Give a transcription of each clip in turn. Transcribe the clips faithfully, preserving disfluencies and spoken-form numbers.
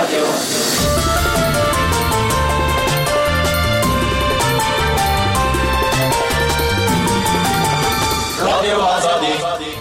رادیو رادیو آزادی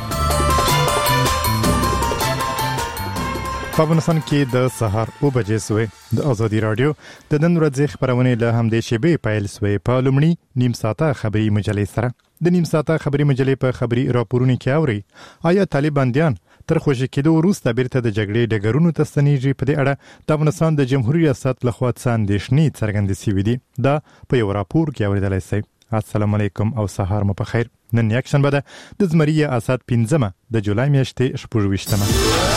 په افغانستان کې د سهار او بجې سوې د ازادي رادیو د نن ورځې خبرونه له همدې شیبې پیل سوې په لومړی نیم ساعته خبري مجلې سره د نیم ساعته خبري مجلې په خبري راپورونو کې اوري آیا طالباندیان تر خوشی کېدو وروسته بیرته د جګړې ډګرونو ته ستنېږي په دې اړه د افغانستان د جمهوریت ریاست لخوا څه اندېښنې څرګندې شوې دي دا په یو راپور کې اوریدلای شئ. السلام علیکم او سهار مو په خیر. نن یک شنبه ده د زمری اسد پنځمه د جولای میاشتې شپږ ویشتمه.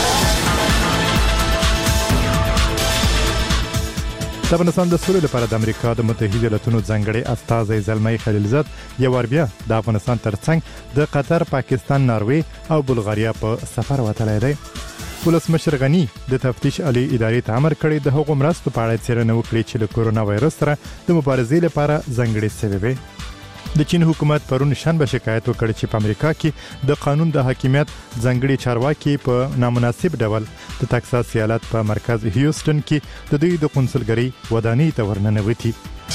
د افغانستان د سولې لپاره د امریکا د متحده ایالاتونو ځانګړي استازی زلمي خلیلزاد یو ور بیا د افغانستان ترڅنګ د قطر، پاکستان، ناروې او بلغاریا په سفر وتلی دی. ولسمشر غنی د تفتیش عالی ادارې ته امر کړی د هغو مرستو په اړه څېړنه وکړي چې له کورونا وایرس سره د مبارزې لپاره ځانګړي شوي وي. د چین حکومت پرون شنبه شکایت وکړ چې په امریکا کې د قانون د حاکمیت ځانګړي چارواکي په نامناسب ډول د تکساس ایالت په مرکز هیوستن کې د دوی د قونسلګرۍ ودانۍ ته ورننوتي.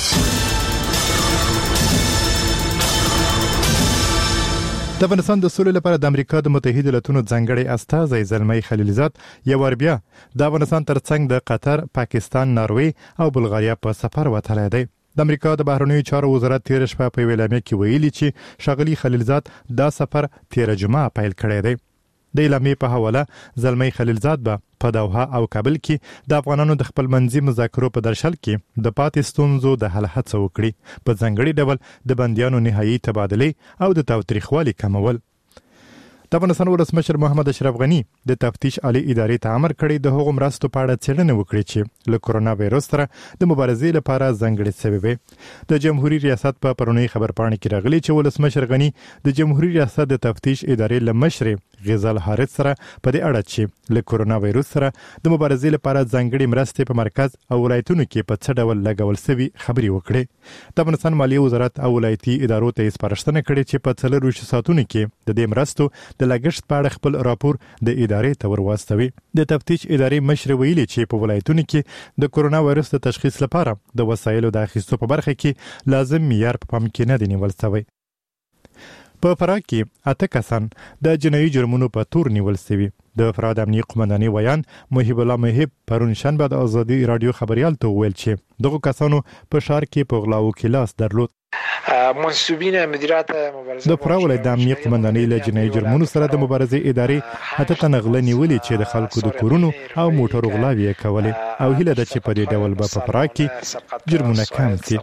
د افغانستان د سولې لپاره د امریکا د متحده ایالاتونو ځانګړي استازی زلمي خلیلزاد یو ور بیا د افغانستان ترڅنګ د قطر، پاکستان، ناروې او بلغاریا په سفر وتلی دی. د امریکا د بهرنیو چارو وزارت تیر شپه په اعلامیه کې ویلي چې شغلی خلیلزاد دا سفر تیر جمعه پیل کړی دی. د اعلامیې په حواله زلمي خلیلزاد به په دوحه او کابل کې د افغانانو د خپل منځي مذاکرو په درشل کې د پاتې ستونزو د حل هڅه وکړي، په ځانګړي ډول د بندیانو نهایي تبادله او د تاوتریخوالي کمول. د افغانستان ولسمشر محمد اشرف غنی د تفتیش عالی ادارې ته امر کړی د هغو مرستو په اړه څېړنه وکړي چې له کورونا وایرس سره د مبارزې لپاره ځانګړي شوي وي. د جمهوریت ریاست په پرونی خبرپاڼه کې راغلی چې ولسمشر غنی د جمهوریت ریاست د تفتیش ادارې له مشر غزال حارث سره په دې اړه چې له کورونا وایرس سره د مبارزې لپاره ځانګړي مرستې په مرکز او ولایتونو کې په څه ډول لګول شوي خبري وکړي. د افغانستان مالیې وزارت او ولایتي ادارو ته سپارښتنه کړې چې په څلور ساعتونو کې د دې مرستو د لګښت په اړه خپل راپور د ادارې ته ورواستوي. د تفتیش ادارې مشر ویلي چې په ولایتونو کې د کورونا وایرس د تشخیص لپاره د وسایلو د اخیستو په برخه کې لازم معیار په پام کې نه دی نیول شوی. په فراه کې اته کسان د جنایي جرمونو په تور نیول شوي. د فراه د امنیت قومندانۍ ویان محب الله محب پرون شنبه د ازادي رادیو خبريال ته ویل چې دغه کسانو په ښار کې په غلاو کې لاس درلود. منسوبین مدیریت مبارزه د فراه ولایت د امنیت قومندانۍ له جنایي جرمونو سره د مبارزې ادارې اته تنه غله نیولې چې د خلکو د کورونو او موټرو غلاوې یې کولې او هیله ده چې په دې ډول به په فراه کې جرمونه کم شي.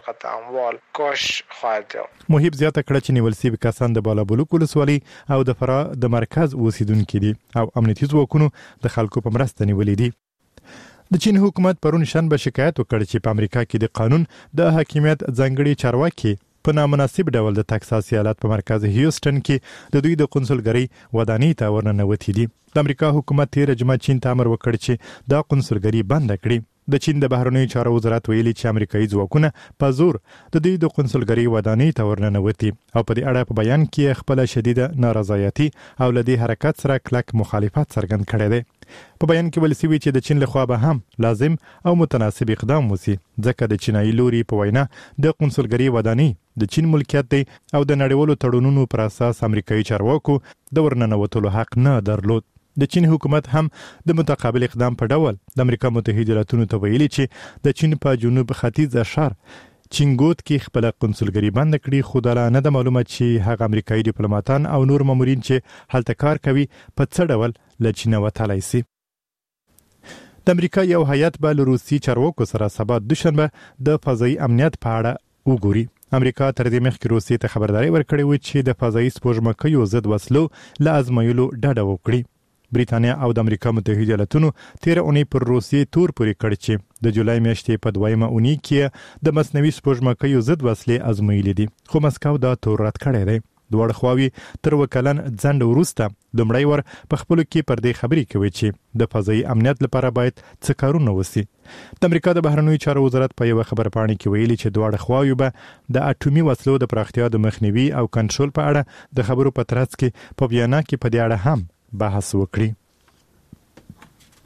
محب زیاته کړه چې نیول شوي کسان د بالابلوک ولسوالۍ او د فراه د مرکز اوسیدونکي دي او امنیتي ځواکونو د خلکو په مرسته نیولې دي. د چین حکومت پرون شنبه شکایت وکړ چې په امریکا کې د قانون د حاکمیت ځانګړي چارواکي په نامناسب ډول د تکساس ایالت په مرکز هیوستن کې د دوی د قونسلګرۍ ودانۍ ته ورننوتي دي. د امریکا حکومت تیر جمعه چین ته امر وکړ چې دا قونسلګرۍ بند کړي. د چین د بهرنیو چارو وزارت ویلي چې امریکایي ځواکونه په زور د دوی د قونسلګرۍ ودانۍ ته ورننوتي او په دې اړه په بیان کې خپل شدیده نارضایتي او لدی حرکت سره کلک مخالفت څرګند کړی دی. په بیان کې ویل شوی چې د چین لخوا به هم لازم او متناسب اقدام وشي ځکه د چینایي لوري په وینا د قونسلګرۍ ودانۍ د چین ملکیت دی او د نړیوالو تړونونو پر اساس امریکایي چارواکو د ورننوتلو حق نه درلود. د چین حکومت هم د متقابل اقدام په ډول د امریکا متحده ایالاتونو ته ویلي چې د چین په جنوب ختیځ ښار چینګوت کې خپل قونسلګرۍ بند کړي، خو دا نه د معلومه چې هغه امریکایي ډیپلوماټان او نور مامورین چې هلته کار کوي په څه ډول له چین وتلی شي. د امریکا یو هیئت به له روسي چارواکو سره سبا دوشنبه د فضایي امنیت په اړه وګوري. امریکا تر دې مخکې روسیې ته خبرداري ورکړې و چې د فضایي سپوږمکیو ضد وسلو له ازمایلو ډډه وکړي. بریتانیا او د امریکا متحده ایالاتونو تیر اونۍ پر روسیې تور پورې کړ چې د جولای میاشتې په دویمه اونۍ کې د مصنوعي سپوږمکیو ضد وسلې ازمایلې دي، خو مسکو دا تور رد کړی دی. دوړ خواوی تر وکلن ځند ورسته لومړی ور په خپل کې پر دې خبرې کوي چې د فضایي امنیت لپاره باید څه کارونه وشي. د امریکا د بهرنیو چارو وزارت په یو خبرپاڼه کې ویلي چې دوړ خواوی به د اټومي وسلو د پراختیا د مخنیوي او کنټرول په اړه د خبرو په ترڅ کې په ویانا کې په دې اړه هم بحث وکړي.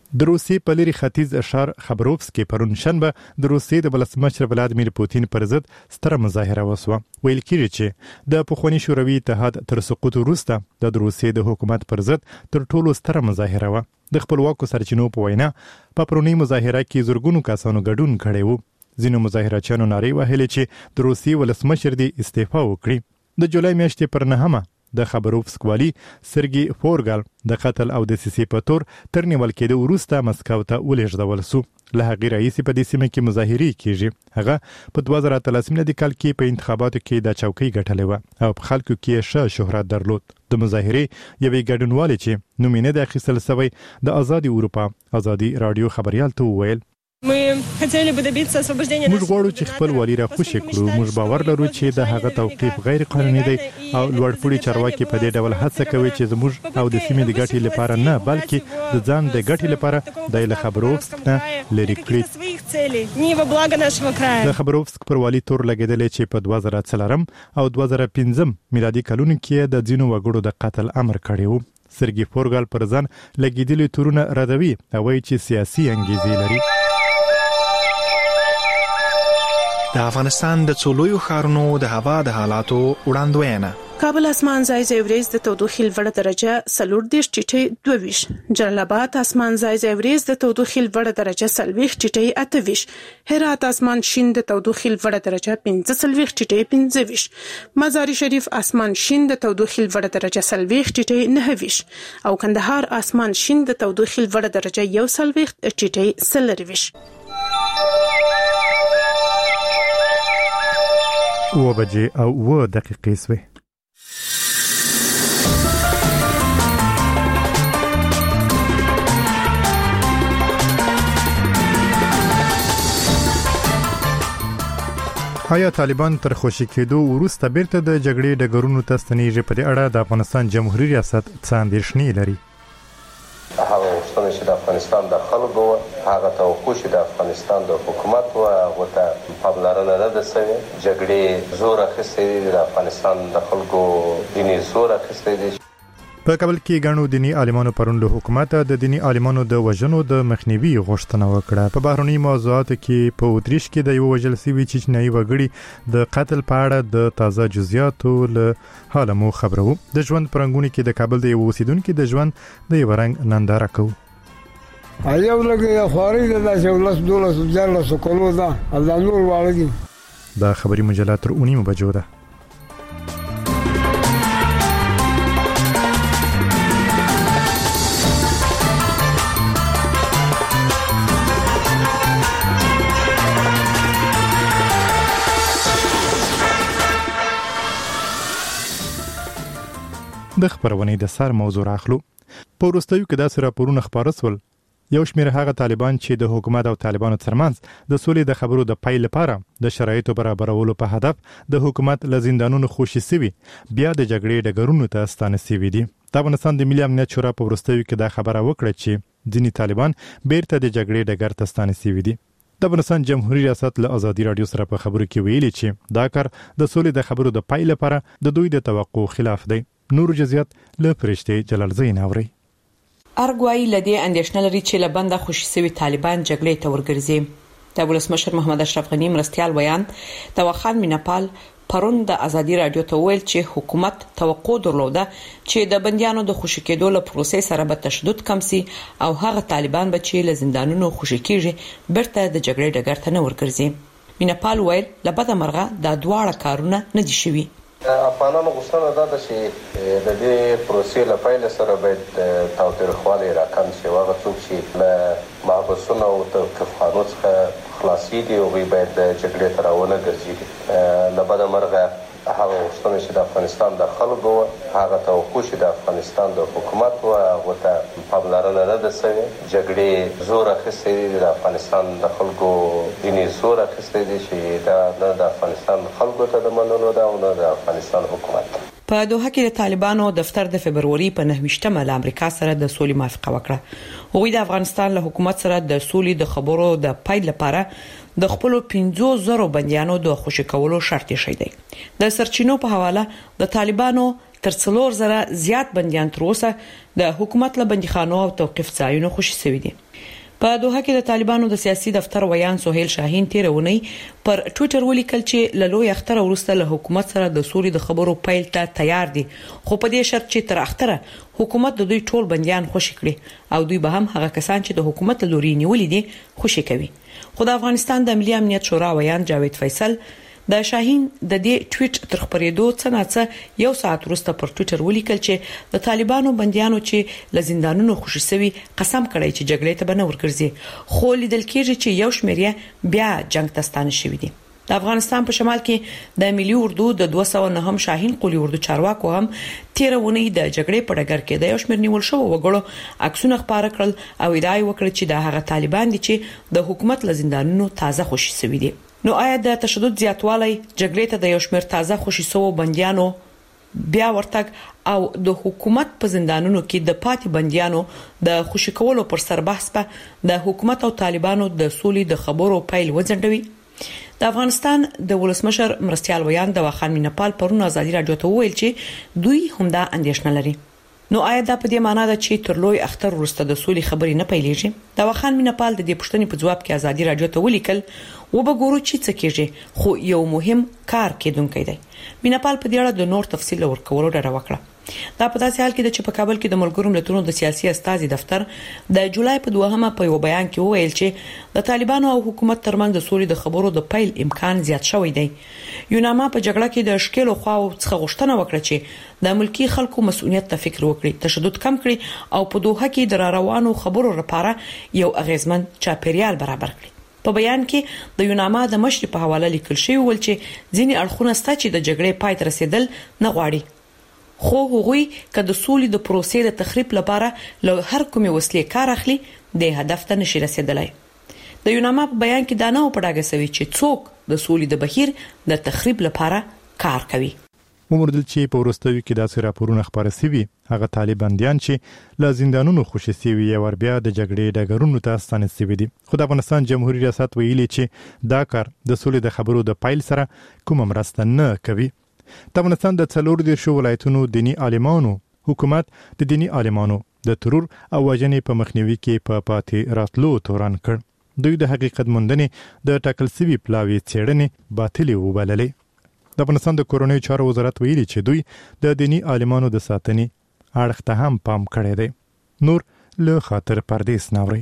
د روسیې په لري ختیځ ښار خبروفسک کې پرون شنبه د روسیې د ولسمشر ولادیمیر پوتین پر ضد ستره مظاهره وسوه. ویل کېږي چې د پخواني شوروي اتحاد تر سقوط وروسته د روسیې د حکومت پر ضد تر ټولو ستره مظاهره وه. د خپلواکو سرچینو په وینا په پرونی مظاهره کې زورګونو کسانو ګډون کړی وو. ځینو مظاهرچیانو نارې وهلې چې د روسیې ولسمشر دی استعفا وکړي. د جولای میاشتې پر نهمه د خبروفسک والی سرګي فورګال د قتل او د سیسي په تور تر نیول کېدو وروسته مسکو ته ولېږدول سو. له هغې راهیسې په دې سیمه کې مظاهرې کېږي. هغه په دوه زره اتلسم کال کې په انتخاباتو کې د چوکۍ ګټلې وه او په خلکو کې ښه شهرت درلود. د مظاهرې یوې ګډونوالې چې نوم یې نه دی اخیستل سوی د ازادي اروپا ازادي رادیو خبریال ته وویل موږ غواړو چې خپل والی را خوشی کړو. موږ باور لرو چې د هغه توقیف غیر قانوني دی او لوړپوړي چارواکي په دې ډول هڅه کوي چې زموږ او د سیمې د ګټې لپاره نه بلکې د ځان د ګټې لپاره د له خبروفسک نه لري کړي. د خبروفسک پر والی تور لګیدل چې په دوه زره څلورم او دوه زره پنځم میلادي کلونو کې د ځینو وګړو د قتل امر کړی وو. سرګي فورګال پر ځان لګیدلي تورونه ردوي او وایي چې سیاسي انګیزې لري. د افغانستان د څولویو ښارونو د هوا د حالاتو وړاندوینه. کابل اسمان ځای ځای وريځ د تودوخې لوړه درجه څلور دېرش ټیټې دوه ویشت. جلال آباد اسمان ځای ځای وريځ د تودوخې لوړه درجه څلوېښت ټیټې اته ویشت. هرات اسمان شین د تودوخې لوړه درجه پنځه څلوېښت ټیټې پنځه ویشت. مزار شریف اسمان شین د تودوخې لوړه درجه څلوېښت ټیټې نهه ویشت او کندهار اسمان شین د تودوخې لوړه درجه یو څلوېښت ټیټې څلور ویشت. و بجې او و دقیقې سوې. آیا طالبان تر خوشی کېدو وروسته بیرته د جګړې ډګرونو ته ستنېږي؟ په دې اړه د افغانستان جمهوریت ریاست څه اندېښنې لري؟ هغه وختونه چې د افغانستان د خلکو هغه توقع چې د افغانستان د حکومت او هغه ته پاملرنه نه ده شوې. جګړې زور اخیستی دی د افغانستان د خلکو دیني زور اخیستی دی. په کابل کې ګڼو دینی عالمانو پرون له حکومت د دینی عالمانو د وژنو د مخنیوي غوښتنه وکړه. په بهرني موضوعاتو کې په اتریش کې د یو وژل شوي چچنیایي وګړي د قتل په اړه د تازه جزئیاتو له حاله مو خبرو. د ژوند پرنګونی کې د کابل د یو اوسیدونکو د ژوند د یو رنګ ننداره کوو. ایو لګي خواري د داسې ولس دولس جلا سکولو دا الله نور والګي. دا خبري مجله تر اونیمو بجو ده. د خبرونې د سر موضوع راخلو. په وروستیو کې داسې راپورونه خپاره سول یو شمېر هغه طالبان چې د حکومت او طالبانو ترمنځ د سولې د خبرو د پای لپاره د شرایطو برابرولو په هدف د حکومت له زندانونو خوشي سوي بیا د جګړې ډګرونو ته ستانه سوي دي. د افغانستان د ملي امنیت شورا په وروستیو کې دا خبره وکړه چې ځینې طالبان بیرته د جګړې ډګر ته ستانه سوي دي. د افغانستان جمهوریت ریاست له ازادي رادیو سره په خبرو کې ویلي چې دا کار د سولې د خبرو د پای لپاره د دوی د توقع خلاف دی. نور جزئیات له فرشته جلال زین اوري. ارګوای لدی اندیشنل لري چې لبنده خوشي سوي طالبان جګړې ته ورګرځي. د ولسمشر محمد اشرف غنی مرستيال ویان توخان مینپال پرون د ازادي رادیو ته ویل چې حکومت توقع درلوده چې د بنديانو د خوشي کېدو له پروسې سره به تشدد کم سي او هغه طالبان به چې له زندانونو خوشي کیږي برته د جګړې ډګر ته نه ورګرځي. مینپال ویل لبده مرغه د دواړه کارونه نه دي شوي. افغانانو غوښتنه ده چې د دې پروسې له پیل سره باید تاوتریخوالی راکم شي. هغه څوک چې له محبسونو او توقیفخانو څخه خلاصېږي هغوی باید جګړې ته راونه ګرځېږي. له بده مرغه هغه غوښتنه چې د افغانستان د خلکو هغه توقع چې د افغانستان د حکومت او هغه ته پاملرنه نه ده شوې. جګړې زور اخیستی دی د افغانستان د خلکو دیني زور اخیستی دی چې دا نه د افغانستان خلکو ته د منلو ده او نه د افغانستان حکومت. په دوحه کې د طالبانو دفتر د فبرवरी په نهه ل امریکا سره د سولې موافقه وکړه. هغوی د افغانستان له حکومت سره د سولې د خبرو د پای لپاره د خپل پنځو زرو بنديانو د خوشی کولو شرط شې دی. د سرچینو په حواله د طالبانو تر څلور زره زیات بنديان تر اوسه د حکومت له بنديخانو او توقيف ځایونو خوشي شوي دي. په دوحه کې د طالبانو د سیاسي دفتر ویان سهیل شاهین تیرونی پر ټوئیټر ولیکل چې له لوی اختر وروسته له حکومت سره د سولې د خبرو پیل ته تیار دي، خو په دې شرط چې تر اختره حکومت د دوی ټول بنديان خوشي کړي او دوی به هم هغه کسان چې د حکومت لوري نیولې دي خوشي کوي. خو د افغانستان د ملي امنیت شورا ویان جاوید فیصل د شاهین د دې ټویټ تر خبرېدو څنګه یو ساعت وروسته پر ټویټر ولیکل چې د طالبانو بنديانو چې ل زندانونو خوشي شوي قسم کړی چې جګړې ته بنور ګرځي، خو لیدل کېږي چې یو شمیرې بیا جنگ ته ستانه شوي دي. د افغانستان په شمال کې د ملي اردو د دوه سوه نه هم شاهین قولي اردو چارواکو هم تیرونی د جګړې په ډګر کې د یو شمیر نیول شو وګړو عکسونه خبره کړل او ادعای وکړه چې د هغه طالبان دي چې د حکومت ل زندانونو تازه خوشي شوي دي. نو آیا د تشدد زیاتوالی جګړې ته د یو شمیر تازه خوشي سو بنديانو بیا ورتګ او د حکومت په زندانونو کې د پاتې بنديانو د خوشي کولو پر سر بحث په د حکومت او طالبانو د سولې د خبرو پیل وځنډوي؟ د افغانستان د ولسمشر مرستيال ویان د واخان مینپال پرون ازادي رادیو ته ویل چې دوی همدا اندېښنه لري. نو آیا دا په دې معنی ده چې تر لوی اختر وروسته د سولې خبرې نه پیلېږي؟ د واخان مینپال د دې پوښتنې په جواب کې ازادي رادیو ته ولیکل و به ګورو چې څه کېږي، خو یو مهم کار کېدونکی دی. مینپال په دې اړه د نور تفصیل ورکولو ډاډه وکړه. دا په داسې حال کې چې په کابل کې د ملګرو ملتونو د سیاسي استازي دفتر د جولای په دوهمه په یو بیان کې وویل چې د طالبانو او حکومت ترمنځ د سولې د خبرو د پیل امکان زیات شوی دی. یوناما په جګړه کې د شکلو خواو څخه غوښتنه وکړه چې د ملکی خلکو مسؤلیت ته فکر وکړي، تشدد کم کړي او په دوحه کې د روانو خبرو لپاره یو اغیزمن چاپیریال برابر کړي. په بیان کې د یوناما د مشر په حواله لیکل شوی ول چې ځینې اړخونه ست چې د جګړې پای ته رسیدل نه غواړي، خو هغوی که د سولې د پروسې د تخریب لپاره له هر کومې وسلې کار اخلي د هدف ته نشي رسیدلای. د یوناما په بیان کې دا نه پړاګه سوي چې څوک د سولې د بهیر د تخریب لپاره کار کوي. ومردل چې په ورستوي کې داسې راپورونه خبره سوي هغه طالباندیان چې له زندانونو خوشي سوي یا ور بیا د جګړې ډګرونو ته ستانه سوي دي. خو د افغانستان جمهوریت ریاست ویلي چې دا کار د سولې د خبرو د پایل سره کوم مرسته نه کوي. د افغانستان د څلور دیرشو ولایتونو دینی عالمانو حکومت د دینی عالمانو د ترور او وژنې په مخنیوي کې په پاتې راتلو تورن کړ. دوی د حقیقت موندنې د ټاکل سوي پلاوی څېړنې باطلې وبللې. د افغانستان د کورونی چارو وزارت ویلي چې دوی د دینی عالمانو د ساتنې اړخ ته هم پام کړی دی. نور له خاطر پردیس ناوري.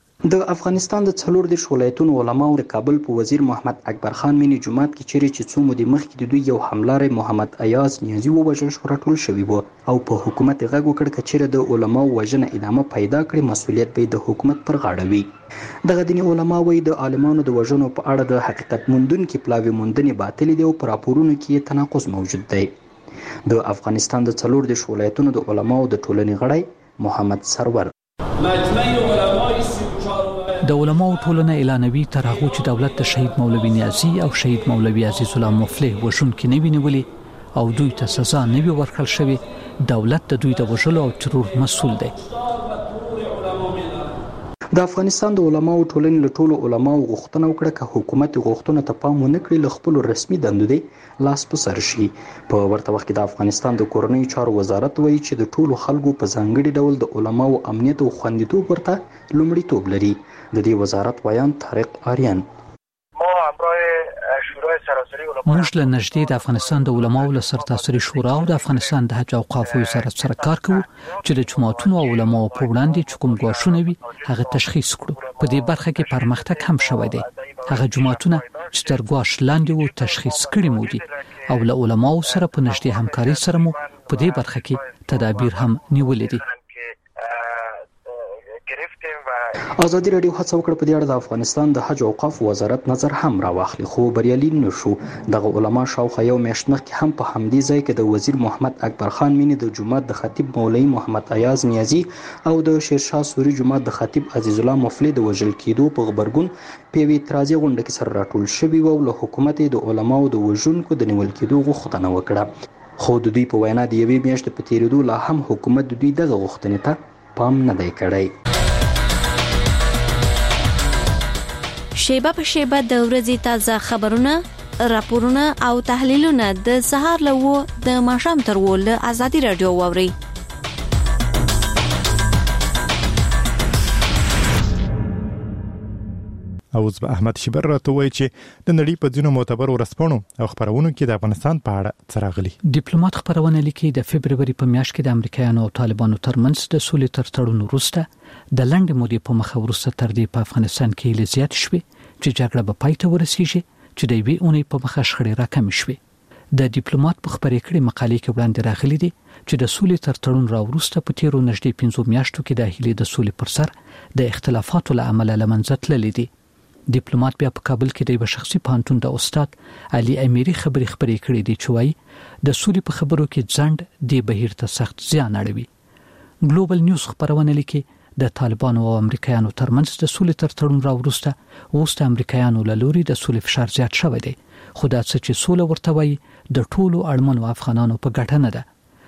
د افغانستان د څلور دیرش ولایتونو علماو د کابل په وزیر محمد اکبر خان مینی جماعت کې چیرې چې څو مودې مخکې د دوی یو حملار محمد ایاز نیازي ووژل شو راټول شوي وو او په حکومت غږ وکړ چې چیرې د علماو وژنه ادامه پیدا کړي مسؤلیت به د حکومت پر غاړه وي. دغه دیني علما وایي د عالمانو د وژنو په اړه د حقیقت موندونکي پلاوی موندنې باطل دي او په راپورونو کې تناقض موجود دی. د افغانستان د څلور دیرش ولایتونو د علماو د ټولنې غړی محمد سرور د علماو ټولنه اعلانوي تر هغه چې دولت د شهید مولوي نیازي او شهید مولوي عزیز الله مفلح وشونکي نه وینولي او دوی ته سزا نه وي ورکړل شوی، دولت د دوی د وژلو او ترور مسؤل دی. د افغانستان د علماو ټولنې له ټولو علماو غوښتنه وکړه چې حکومت غوښتنه ته پام ونه کړي له خپل رسمي دندو دی لاس په سر شي. په ورته وخت کې د افغانستان د کورنۍ چارو وزارت وایي چې د ټولو خلکو په ځانګړي ډول د علماو امنیت او خوندیتوب ورته لومړیتوب لري. د دې وزارت ویان طارق آریان موږ له نږدې د افغانستان د علماو له سرتاسري شورا او د افغانستان د حج او اوقاف وزارت سره کار کوو چې د جماعتونو او علماو په وړاندې چې کوم ګواښونه وي هغه تشخیص کړو. په دې برخه کې پرمختګ هم شوی دی. هغه جماعتونه چې تر ګواښ لاندې وو تشخیص کړي مو دي او له علماو سره په نږدې همکاري سره مو په دې برخه کې تدابیر هم نیولې دي. ازادي رادیو هڅه وکړه په دې اړه د افغانستان د حج او اوقاف وزارت نظر هم راواخلي، خو بریالي نشو. دغه علما شاوخوا یو میاشت مخکې هم په همدې ځای کې د وزیر محمد اکبر خان مینی د جماعت د خطیب مولوي محمد ایاز نیازي او د شیرشاه سوري جماعت د خطیب عزیز الله مفلح د وژل کېدو په خبرګون په یوې اعتراضي غونډه کې سره راټول شوي او له حکومت د علماو د وژونکو د نیول کېدو غوښتنه وکړه. خو د دوی په وینا د یوې میاشتې په تېرېدو لا هم حکومت د دوی دغه غوښتنې ته پام نه دی کړی. شیبه په شیبه د ورځې تازه خبرونه راپورونه او تحلیلونه د سهار له و د ماښام تر و له ازادي رادیو واوري. اوس به احمد شبر راته وایي چې د نړۍ په ځینو معتبرو ورځپاڼو او خبرونو کې د افغانستان په اړه څه راغلي. ډیپلوماټ خبرونه لیکي د فبرवरी په میاشت کې د امریکایانو او طالبانو ترمنځ د سولې تر تړون وروسته د لنډ مودې په مخه وروسته تر دې په افغانستان کې له زیات شوي چې جګړه به پای ته ورسیږي چې د وی اونۍ په مخه شخړې راکم شوي. د ډیپلوماټ په خبرې کړي مقالې کې وړاندې راغلي دي چې د سولې تر تړون را وروسته په تیرو نږدې پنځو میاشتو کې د هیلې د سولې پر سر د اختلافاتو له امله لمنځه تللې دي. ډیپلوماټ بیا په کابل کې د یو شخصي پانتون د استاد علي امیری خبري خبرې کړې دي چې وايي د سولې په خبرو کې ځند د بهیر ته سخت زیان اړوي. ګلوبل نیوز خبرونه لیکي د طالبانو او امریکایانو ترمنځ د سولې تر تړون را وروسته اوس د امریکایانو له لوري د سولې فشار زیات شوی دی، خو دا څه چې سوله ورته وایي د ټولو اړمنو افغانانو په ګټه نه ده.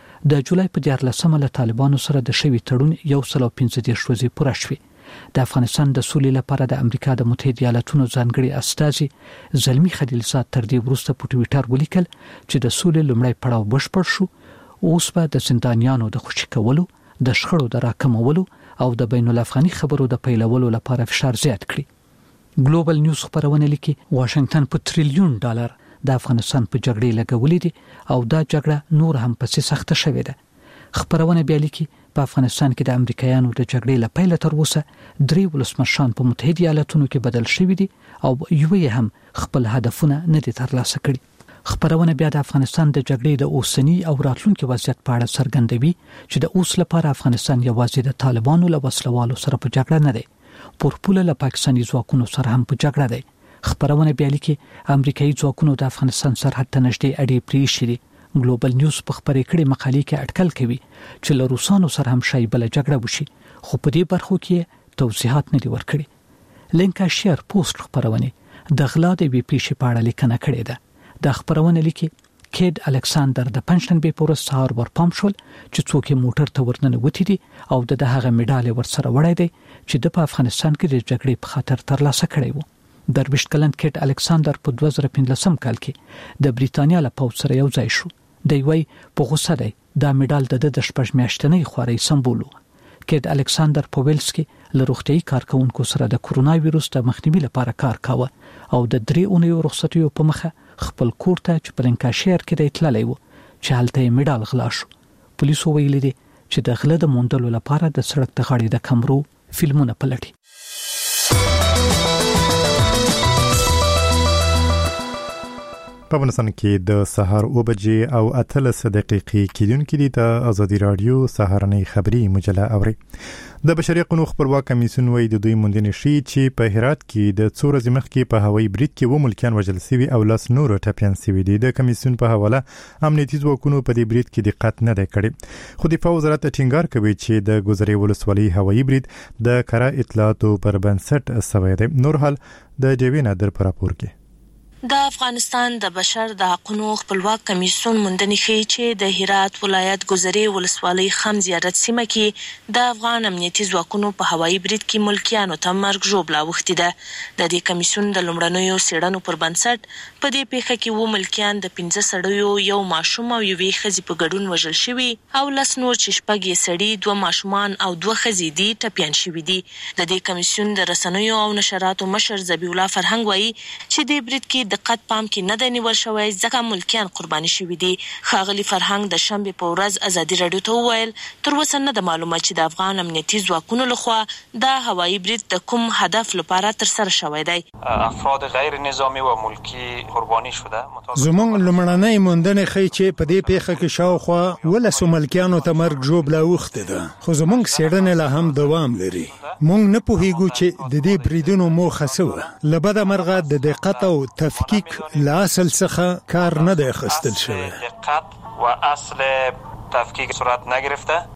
د جولای په دیارلسمه له طالبانو سره د شوي تړون یو سل او پنځه دېرش ورځې پوره شوې. د افغانستان د سولې لپاره د امریکا د متحده ایالاتونو ځانګړي استازي زلمی خلیلزاد تر دې وروسته په ټویټر ولیکل چې د سولې لومړی پړاو بشپړ شو، اوس به د زندانیانو د خوشي کولو، د شخړو د راکمولو او د بین الافغاني خبرو د پیلولو لپاره فشار زیات کړي. ګلوبل نیوز خبرونه لیکي واشنگټن په تریلیون ډالر د افغانستان په جګړې لګولې دي او دا جګړه نور هم پسې سخته شوې ده. خبرونه بیا لیکي په افغانستان کې د امریکایانو د جګړې له پیله تر اوسه درې ولسمشران په متحده ایالاتونو کې بدل شوي دي او یو یې هم خپل هدفونه نه دي ترلاسه کړي. خبرونه بیا د افغانستان د جګړې د اوسنی او راتلونکي وضعیت په اړه څرګندوي چې د اوس لپاره افغانستان یوازې د طالبانو له وسلوالو سره په جګړه نه دی، پورپوله له پاکستاني ځواکونو سره هم په جګړه دی. خبرونه بیا لیکي امریکایي ځواکونو د افغانستان سرحد ته نږدې اډې پریښي دي. ګلوبل نیوز په خبرې کړي مقالې کې اټکل کوي چې له روسانو سره هم شاید بل جګړه وشي، خو په دې برخو کې توضیحات نه دي ورکړي. لینکاشیر پوسټ خبرونه د غلا د وی پی شي په اړه لیکنه کړې ده. د خبرونه لیکي کېد الکساندر د پنځشنبه په ورځ سهار ورپام شول چې څوک موټر ته ورننه وتی دي او د هغه میډال ورسره وړای دی چې د افغانستان کې د جګړې په خاطر ترلاسه کړی وو. درویشت کلن کېد الکساندر په دوه زره پنځلسم کال کې د بریتانیا له پوځ سره یو ځای شو. دی وی په غوسه دی دا میډال د د شپږ میاشتنۍ خواري سمبول وو. کېد الکساندر په ویلز کې له روغتيایي کارکونکو سره د کورونا وایروس د مخنیوي لپاره کار کاوه او د درې اونیو رخصتیو په مخه خپل کور ته چې په لینکاشیر کې دی تللی وو چې هلته یې میډال غلا شو. پولیسو ویلي دي چې د غله د موندلو لپاره د سړک د غاړې د کمرو فلمونه پلټي. په افغانستان کې د سهار او بجې او اتلس دقیقې کېدونکې دي د ازادي رادیو سهارنۍ خبري مجله اوري. د بشري حقوقو خبرواک کمیسیون وایي د دوی موندنې شي چې په هرات کې د څو ورځې مخکې په هوایي برید کې و ملکیان وژل شوي او لاس نور ټپيان شوي دي. د کمیسیون په حواله امنیتي ځواکونو په دې برید کې دقت نه دی کړی، خو دفاع وزارت ټینګار کوي چې د ګذرې ولسوالۍ هوایي برید د کره اطلاعاتو پر بنسټ شوی دی. نور حال د جوین ادر پر راپور کې د افغانستان د بشر د حقوقو خپلواک کمیسیون موندنې ښیي چې د هرات ولایت ګذرې ولسوالۍ خم زیارت سیمه کې د افغان امنیتي ځواکونو په هوایي برید کې ملکیانو ته مرګ ژوبله اوښتې ده. د دې کمیسیون د لومړنیو څېړنو پر بنسټ په دې پیښه کې اووه ملکیان د پنځه سړیو، یو ماشوم او یوې ښځې په ګډون وژل شوي او لس نور چې شپږ یې سړي، دوه ماشومان او دوه ښځې دي ټپیان شوي دي. د دې کمیسیون د رسنیو او نشراتو مشر ذبیح الله فرهنګ وایي چې دې برید کې دقت پام کې نه دی نیول شوی ځکه ملکیان قرباني شوي دي. ښاغلي فرهنګ د شنبې په ورځ ازادي راډیو ته وویل تر اوسه نه ده معلومه چې د افغان امنیتي ځواکونو لخوا د هوایي برید د کوم هدف لپاره ترسره شوی دی. افراد غیر نظامی و ملکی قرباني شده. زموږ لومړنۍ موندنې ښیي چې په دې پیښه کې شاوخوا ولسو ملکیانو ته مرګ ژوبله اوښتې ده، خو زموږ څېړنې لا هم دوام لري. موږ نه پوهیږو چې د دې بریدونو موخه څه وه. له بده مرغه د دقت او تفکیک له اصل څخه کار نه دی اخیستل شوی. دقت و اصل تفکیک صورت نگرفته.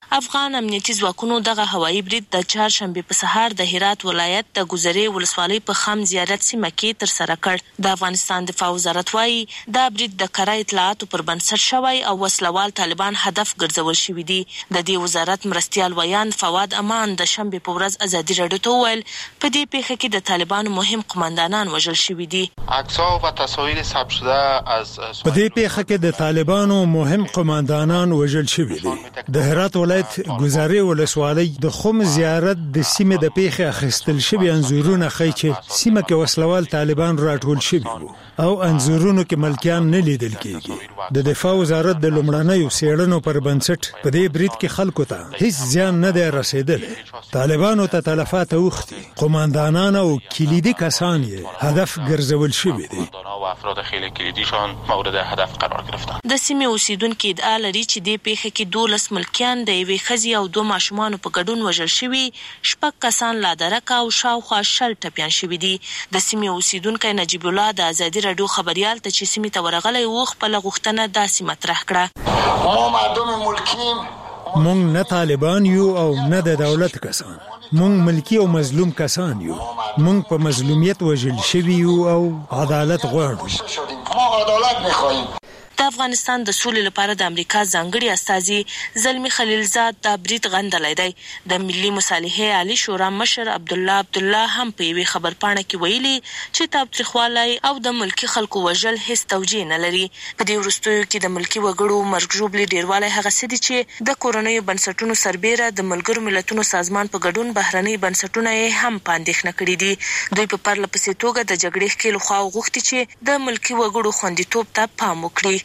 افغان امنیتي ځواکونو دغه هوایي برید د چهارشنبه په سهار د هرات ولایت د ګذرې ولسوالۍ په خم زیارت سیمه کې تر سره کړ. د افغانستان دفاع وزارت وايي دا برید د کره اطلاعاتو پر بنسټ شوی او وسلوال طالبان هدف ګرځول شوی دي. د دې وزارت مرستيال ویان فواد امان د شنبه په ورځ ازادي راډیو ته وویل په دې پیښه کې د طالبانو مهم قوماندانان وژل شوي دي. عکس‌ها و تصاویر ثبت شده از په دې پیښه کې د طالبانو مهم قوماندانان وژل شوي دي. د هرات ولایت ګذرې ولسوالۍ د خم زیارت د سیمې د پیښې اخیستل شوي انځورونه ښیي چې سیمه کې وسلوال طالبان راټول شوي وو او انځورونو کې ملکیان نه لیدل کېږي. د دفاع وزارت د لومړنیو څېړنو پر بنسټ په دې برید کې خلکو ته هیڅ زیان نه دی رسیدلی. طالبانو ته تلفات اوښتي، قوماندانان او کلیدي کسان یې هدف ګرځول شوي دي. افراد خیلی کلیدیشان مورد هدف قرار گرفتن. د سیمې اوسیدونکو ادعا لري چې د پیښې کې دولس ملکیان د یوې ښځې او دوه ماشومانو په ګډون وژل شوي، شپږ کسان لا درک او شاوخوا شل ټپیان شوي دي. د سیمې اوسیدونکی نجیب الله د ازادي راډیو خبريال ته چې سیمې ته ورغلی و خپله غوښتنه داسې مطرح کړه. ما مردم ملکیم، مونږ نه طالبان یو او نه د دولت کسان، مونږ ملکی او مظلوم کسان یو. مونږ په مظلومیت وژل شوي یو او عدالت غواړو. ما عدالت می‌خوایم. د افغانستان د سولې لپاره د امریکا ځانګړي استازي زلمی خلیلزاد د برید غندلی دی. د ملي مصالحې عالی شورا مشر عبدالله عبدالله هم په یوې خبرپاڼه کې ویلي چې تاوتریخوالی او د ملکي خلکو وژل هیڅ توجیه نه لري. په دې وروستیو کې د ملکي وګړو مرګ ژوبلې ډیروالی هغه څه دي چې د کورنیو بنسټونو سربیره د ملګرو ملتونو سازمان په ګډون بهرني بنسټونه یې هم په اندېښنه کړي دي. دوی په پرله پسې توګه د جګړې ښکېلو خواو غوښتي چې د ملکي وګړو خوندیتوب ته پام وکړي.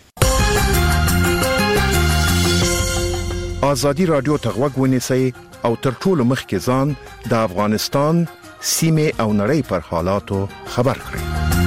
ازادي راډیو ته غوږ ونیسئ او تر ټولو مخکې ځان د افغانستان سیمې او نړۍ پر حالاتو خبر کړئ.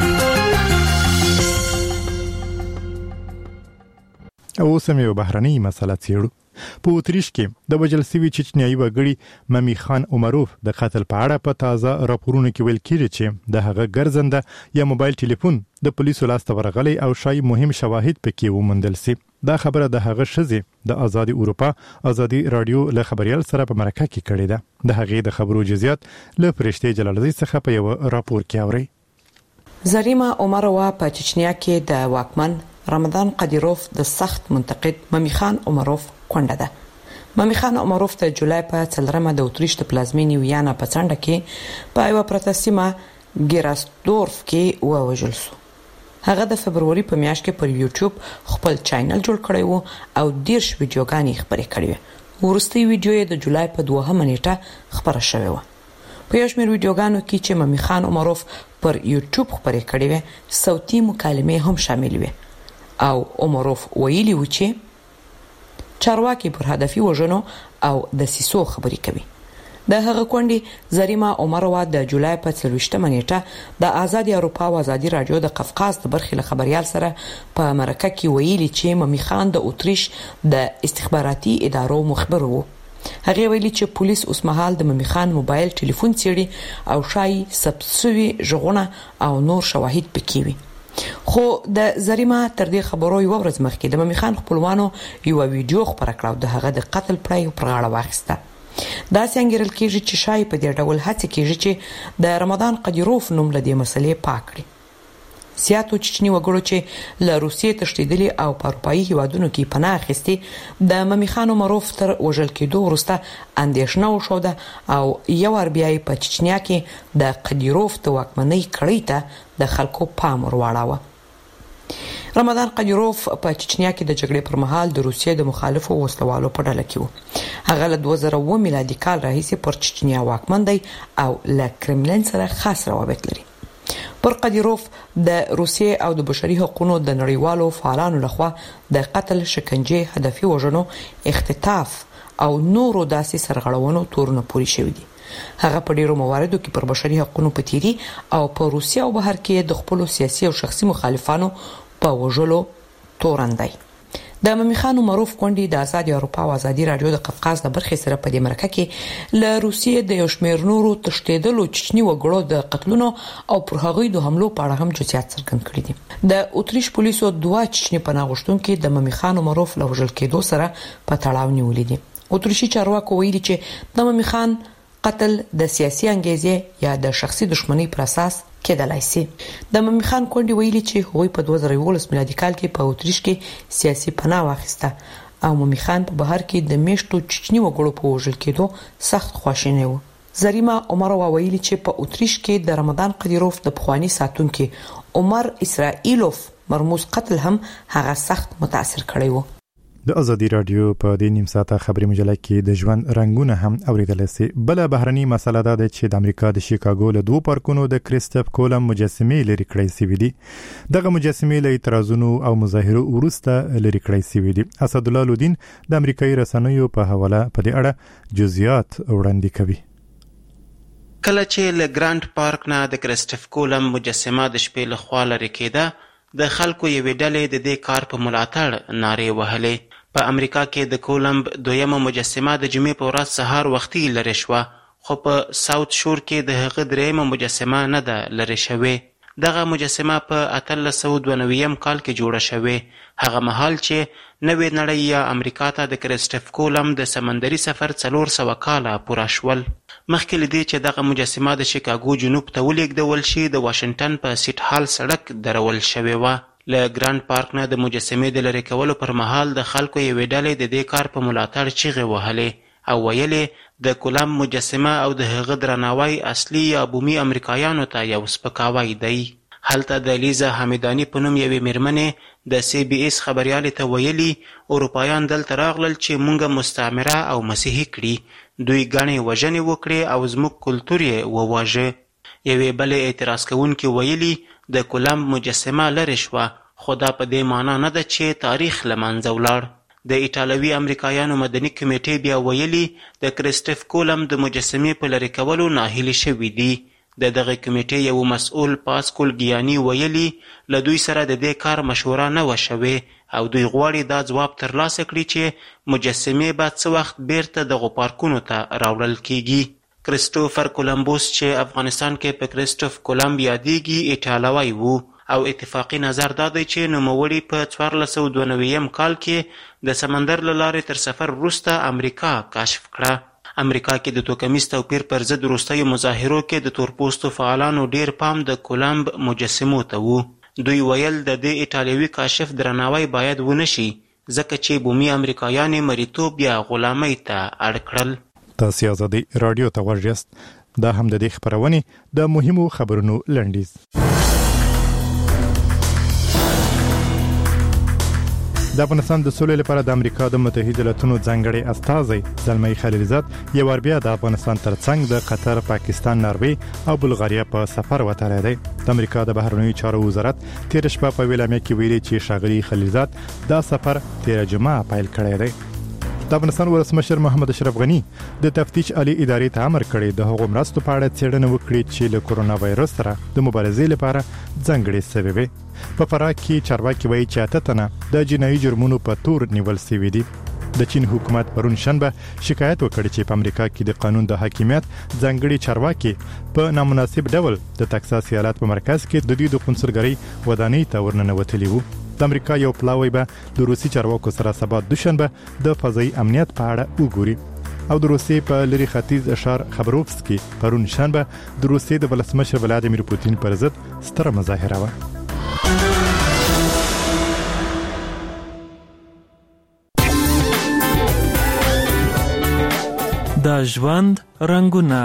او سمې بهرنۍ مسله څېړو. په اتریش کې د وژل شوي چچنیایي وګړي ممی خان عمروف د قتل په اړه په تازه راپورونو کې ویل کېږي چې د هغه ګرځنده یا موبایل ټلیفون د پولیسو لاسته ورغلی او شای مهم شواهد پکې وموندل شي. دا خبره د هغه ښځې د آزادي اروپا آزادي رادیو له خبريال سره په مرکه کې کړې ده. د هغې د خبرو جزئیات له فرشته جلالزی څخه په یو راپور کې اوري. زریما عمروا په چچنیا کې د واکمن رمضان قدیروف د سخت منتقد ممی خان عمروف کونډه ده. ممی خان عمروف د جولای په څلرمه د اتریش د پلازمینې ویانا په څنډه کې په یو پروتستیما ګیراسدورف کې ووژل شو. هغه د فبروري په میاشت کې پر یوټیوب خپل چینل جوړ کړی وو او ډیرش ویډیوګانې خپرې کړې وې. وروستي ویډیو یې د جولای په دوهمه نیټه خپره شوې وه. په یو شمېر ویډیوګانو کې چې ممی خان عمروف پر یوټیوب خپرې کړې وې صوتي مکالمې هم شامل وې او عمروف ویلي و چې چارواکي پر هدفي وژنو او د سیسو خبرې کوي. د هغه کونډې زریما عمروا د جولای په څلوېښتمه نیټه د آزادي اروپا او آزادي رادیو د قفقاز د برخې له خبريال سره په مرکه کې ویلي چې ممی خان د اتریش د استخباراتي ادارو مخبر وو. هغه ویلي چې پولیس اوس مهال د ممی خان موبایل ټلیفون څېړي او شای سبسوي ژغونه او نور شواهد پکې وي. خو د زریما تر دې خبرو یو ورځ مخکې د ممی خان خپلوانو یو ویډیو خبره کړه او د هغه د قتل پړی پر غاړه واخیسته. دا څنګه کېږي چې شای په دې ډول هڅه کېږي چې د رمضان قدیروف نوم له دې مسلې پاک کړي. سیاتو چچنی وګړو چې له روسیې تښتېدلي او په اروپایي هیوادونو کې پناه اخیستي د ممی خان عمروف تر وژل کېدو وروسته اندېښنه وښوده او یو وار بیا په چچنیا کې د قدیروف د واکمنۍ کړۍ ته د خلکو پام ور واړاوه. رمضان قدیروف په چچنیا کې د جګړې پر مهال د روسیې د مخالفو وسلوالو په ډله کې و. هغه له دوه زره اووه میلادي کال راهیسې پر چچنیا واکمن دی او له کرملین سره خاص روابط لري. پر قدیروف د روسیې او د بشري حقوقو د نړیوالو فعالانو لخوا د قتل، شکنجه، هدفي وژنو، اختطاف او نورو داسې سرغړونو تورونه پوري شوی دي. هغه په ډیرو مواردو کې پر بشري حقوقو په تیری او په روسیې او بهر کې د خپل سیاسي او شخصي مخالفانو په وژلو تورندای. د ممی خان عمروف کونډې د آزادي اروپا او آزادي رادیو د قفقاز د برخې سره په دې مرکه کې له روسیې د یو شمېر نورو تښتېدلو چچني وګړو د قتلونو او پر هغوی د حملو په اړه هم جزئیات څرګند کړي دي. د اتریش پولیسو دوه چچني پناه غوښتونکي د ممی خان عمروف له وژل کېدو سره په تړاو نیولي دي. اتریشي چارواکو ویلي چې د مومي خان قتل د سیاسي انګیزې یا د شخصي دښمنۍ پر اساس کېدلای شي. د مومي خان کونډې ویلي چې هغوی په دوه زره یولس میلادي کال کې په اتریش کې سیاسي پناه واخیسته او مومي خان په بهر کې د میشتو چچني وګړو په وژل کېدو سخت خواشینی و. زریما عمروا ویلي چې په اتریش کې د رمضان قدیروف د پخوانی ساتونکي عمر اسرائیلوف مرموز قتل هم هغه سخت متاثر کړی و. د ازادي رادیو په دې نیم ساعته خبري مجله کې د ژوند رنگونه هم اوریدل شي. بل بهرني مسله ده چې د امریکا د شیکاګو له دوه پارکونو د کریسټوف کولم مجسمې لري کړې سوي دي. دغه مجسمې له اعتراضونو او مظاهرو ورسته لري کړې سوي دي. اسد الله لودین د امریکایي رسنیو په حواله په دې اړه جزئیات وړاندې کوي. کله چې له ګرانډ پارک نه د کریسټوف کولم مجسمه د شپې له خوا لري کېده، د خلکو یوې ډلې د دې کار په ملاتړ نارې وهلې. په امریکا کې د کولمب دویمه مجسمه د جمعې په ورځ سهار وختي لرې شوه، خو په ساوت شور کې د هغه دریمه مجسمه نه ده لرې شوې. دغه مجسمه په اتلس سوه دوه نوي کال کې جوړه شوې، هغه مهال چې نوې نړۍ یا امریکا ته د کریسټوف کولم د سمندري سفر څلور سوه کاله پوره شول. مخکې له دې چې دغه مجسمه د شیکاګو جنوب ته ولېږدول شي، د واشنګټن په سیټ هال سړک درول شوې وه. له ګرانډ پارک نه د مجسمې د لرې کولو پر مهال د خلکو یوې ډلې د دې کار په ملاتړ چیغې وهلې او ویلې د کولم مجسمه او د هغه درناوی اصلي یا بومي امریکایانو ته یو سپکاوی دی. هلته د لیزا حمیدانی په نوم یوې میرمنې د سی بی اس خبریالې ته ویلي اروپایان دلته راغلل چې مونږ مستعمره او مسیحي کړي، دوی ګڼې وژنې وکړي او زموږ کلتور یې وواژه. یوې بلې اعتراض کوونکې ویلي د کولم مجسمه لرې شوه، خو دا په دې معنا نه ده چې تاریخ له منځه ولاړ. د ایټالوي امریکایانو مدني کمیټې بیا ویلي د کریسټوف کولم د مجسمې په لرې کولو ناهیلي شوي دي. د دغه کمیټې یو مسؤل پاسکول ګیاني ویلي له دوی سره د دې کار مشوره نه وه شوې او دوی غواړي دا ځواب ترلاسه کړي چې مجسمې به څه وخت بیرته دغو پارکونو ته راوړل کیږي. کریسټوفر کولمبوس چې افغانستان کې په کریسټوف کولمب یادېږي ایټالوی وو او اتفاقی نظر دا دی چې نوموړي په څوارلس سوه دوه نوي کال کې د سمندر له لارې تر سفر وروسته امریکا کشف کړه. امریکا کې د توکمیز توپیر پر ضد وروستیو مظاهرو کې د تورپوستو فعالانو ډیر پام د کولمب مجسمو ته وو. دوی ویل د دې ایټالوي کاشف درناوی باید ونه شي ځکه چې بومي امریکایان مریتوب یا غلامۍ ته اړ کړل. تاسو ازادي رادیو ته ورغ یاست. دا هم د دې خبرونه د مهمو خبرونو لنډیز. د افغانستان د سولې لپاره د امریکا د متحده ایالاتونو ځانګړي استازی زلمي خلیلزاد یو ور بیا د افغانستان ترڅنګ د قطر، پاکستان، ناروې او بلغاریا په سفر وتلی دی. د امریکا د بهرنیو چارو وزارت تیر شپه په ویلامه کې ویلي چې ښاغلي خلیلزاد دا سفر تیر جمعه پیل کړی دی. د افغانستان ولسمشر محمد اشرف غنی د تفتیش عالی ادارې ته امر کړی د هغو مرستو په اړه څېړنه وکړي چې له کورونا وایرس سره د مبارزې لپاره ځانګړې شوې وي. په فراه کې چارواکي وایي چې اته تنه د جنایي جرمونو په تور نیول شوي دي. د چین حکومت پرون شنبه شکایت وکړ چې په امریکا کې د قانون د حاکمیت ځانګړي چارواکي په نامناسب ډول د تکساس ایالت په مرکز کې د دوی د قونسلګرۍ ودانۍ ته ورننوتلي وو. د امریکا یو پلاوی به د روسي چارواکو سره سبا دوشنبه د فضایي امنیت په اړه وګوري. او د روسیې په لری ختیځ اشار خبروفسکي پرون شنبه د روسیې د ولسمشر ولادیمیر پوتین پر ضد ستره مظاهره وه. د ژوند رنگونه.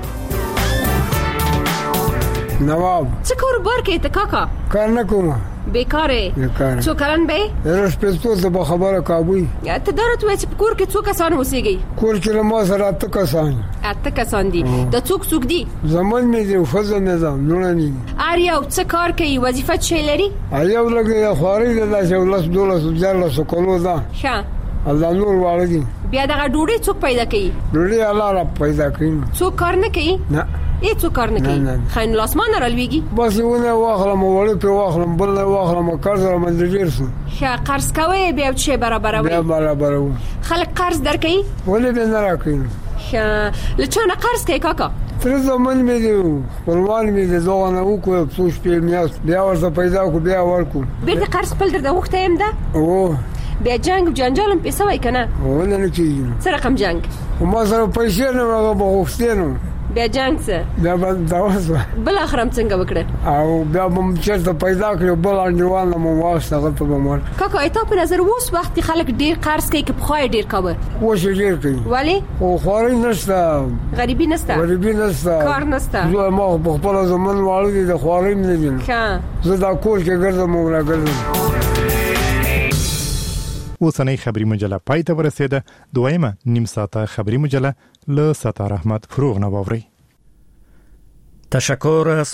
نواب څه کور بار کې ته کاکا کار نه کوم بیکاره بیکاره څو کلن به رس پېستو ته به خبره کابوي یا ته درته وای چې په کور کې څو کسان اوسېږي کور کې له ما سره اته کسان اته کسان دي د څوک څوک دي زمون مې دی فزه نظام نور نه اړ یو څه کار کوي وظیفه څه لري ایو لګي خواري د لاس ولس دولس جلس کولو دا ښه الله نور والدي بیا دغه ډوډۍ څوک پیدا کوي ډوډۍ الله را پیدا کوي څوک کار نه کوي نه هیڅ کار نه کوي خاين لاسمان رالويږي بس ونه واخلم وړي په واخلم بل نه واخلم قرض را منځیر سو ښه قرض کوي بیا چې برابر وي بیا برابر وي خلک قرض درکې ولې به نه راکې ښه لچانه قرض کوي کاکا تر زمون مې دی خپلوان مې دی زغه نه وکړ څو شپې میاست بیا ورته پیدا کو بیا ورکو بیرته قرض خپل درته وخته هم ده او بیا جنگ جنجال هم پیسه وای کنه ولې نه کیږي سره رقم جنگ ما سره پیسې نه هغه بغوښتنو بیا جنگ څه بیا به دا وسه بل اخرم څنګه وکړه او بیا به چرته پیدا کړو بل انډیوال مو واسطه غته به مر کاکا ایته په نظر ووس وخت خلک ډیر قرض کوي که بخوای ډیر کاوه وښه ډیر کوي ولی او خوري نشته غریبی نشته غریبی نشته کار نشته زه ما په خپل زمون والي د خوري نه دي ها زه دا کور کې ګرځم او راګرځم اوسنۍ خبري مجله پای ته ورسېده. دویمه نیم ساعته خبري مجله له ستار احمد فروغ نه واوري. تشکر از